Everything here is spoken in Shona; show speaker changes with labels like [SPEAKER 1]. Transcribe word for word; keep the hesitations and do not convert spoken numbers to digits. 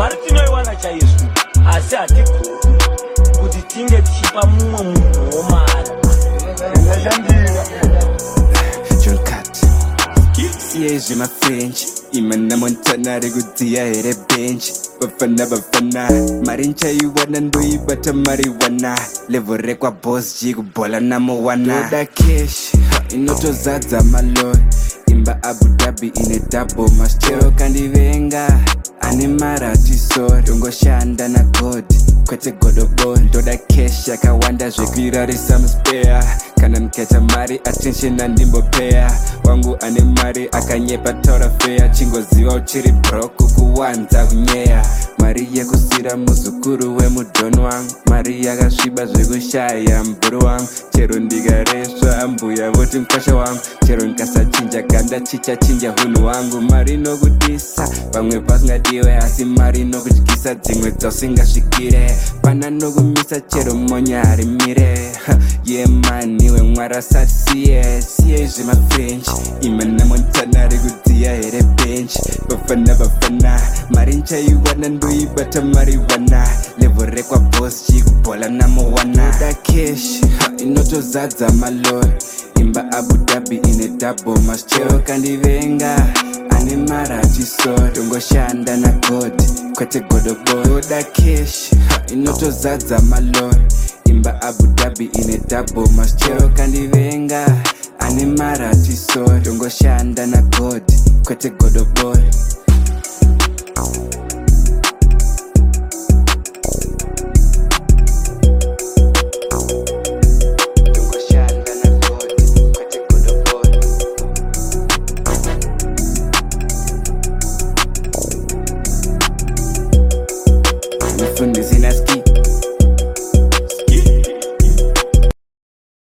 [SPEAKER 1] mari tinoiwana chaizvo asi hatigoni kuti tinge tichipa mumwe munhu womari.
[SPEAKER 2] Siege ma French imana montana rekudziya here bench bafana bafana mari nchaiwana ndoibata mariwana level rekwa boss g kubola namowana doda cash inotozadza malori imba Abu Dhabi ine double mastero kandivenga ane mara tisori tongoshanda na god kwete godobo ndoda cash yakawanda zvekuirarisa muspare kana mketa mari attention andimbopeya wangu ane mari akanyepa taura feya chingoziva uchiri broke kuwanza kunyeya mari yekusira muzukuru wemudhoni wangu mari yakasviba zvekushaya mburu wangu chero ndikaresva ambuya voti mkwasha wangu chero nkasachinja ganda chichachinja hunhu wangu mari nokudisa vamwe pasingadiwe asi mari nokutyisa dzimwe dzausingasvikire pana nokumisa chero monyari mire yemani wemwara sati siye siye zvemafrench imana montana rekudziya here bench bafana bafana mari nchaiwana ndoibata mariwana level rekwa boss g kubola namowana da cash inotozadza malori imba Abu Dhabi ine double mastero kandivenga ane mara tisori tongoshanda na god kwete godobo doda cash inotozadza malori imba Abu Dhabi ine double mastero kandivenga ane mara tisori tongoshanda na god kwete godobo. Fundis in a ski